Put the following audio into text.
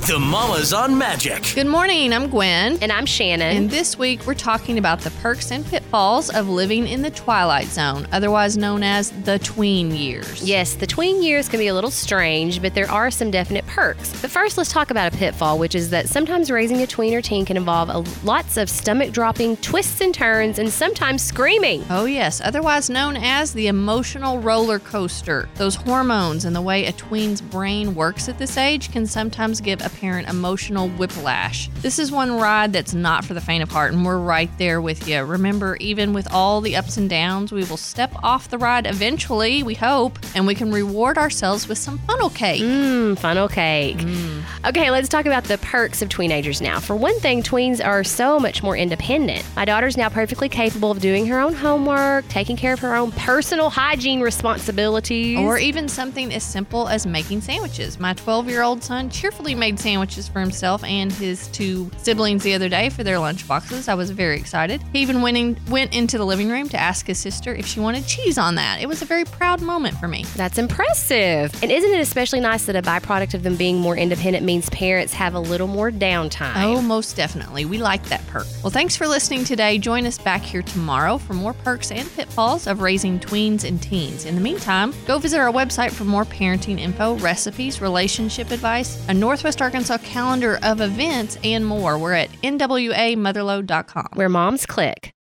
The Mamas on Magic. Good morning, I'm Gwen. And I'm Shannon. And this week we're talking about the perks and pitfalls of living in the twilight zone, otherwise known as the tween years. Yes, the tween years can be a little strange, but there are some definite perks. But first, let's talk about a pitfall, which is that sometimes raising a tween or teen can involve lots of stomach-dropping twists and turns and sometimes screaming. Oh yes, otherwise known as the emotional roller coaster. Those hormones and the way a tween's brain works at this age can sometimes give a parent emotional whiplash. This is one ride that's not for the faint of heart, and we're right there with you. Remember, even with all the ups and downs, we will step off the ride eventually, we hope, and we can reward ourselves with some funnel cake. Funnel cake. Okay, let's talk about the perks of teenagers now. For one thing, tweens are so much more independent. My daughter's now perfectly capable of doing her own homework, taking care of her own personal hygiene responsibilities. Or even something as simple as making sandwiches. My 12-year-old son cheerfully made sandwiches for himself and his two siblings the other day for their lunch boxes. I was very excited. He even went into the living room to ask his sister if she wanted cheese on that. It was a very proud moment for me. That's impressive. And isn't it especially nice that a byproduct of them being more independent means parents have a little more downtime? Oh, most definitely. We like that perk. Well, thanks for listening today. Join us back here tomorrow for more perks and pitfalls of raising tweens and teens. In the meantime, go visit our website for more parenting info, recipes, relationship advice, a Northwest Arkansas calendar of events, and more. We're at nwamotherload.com. Where moms click.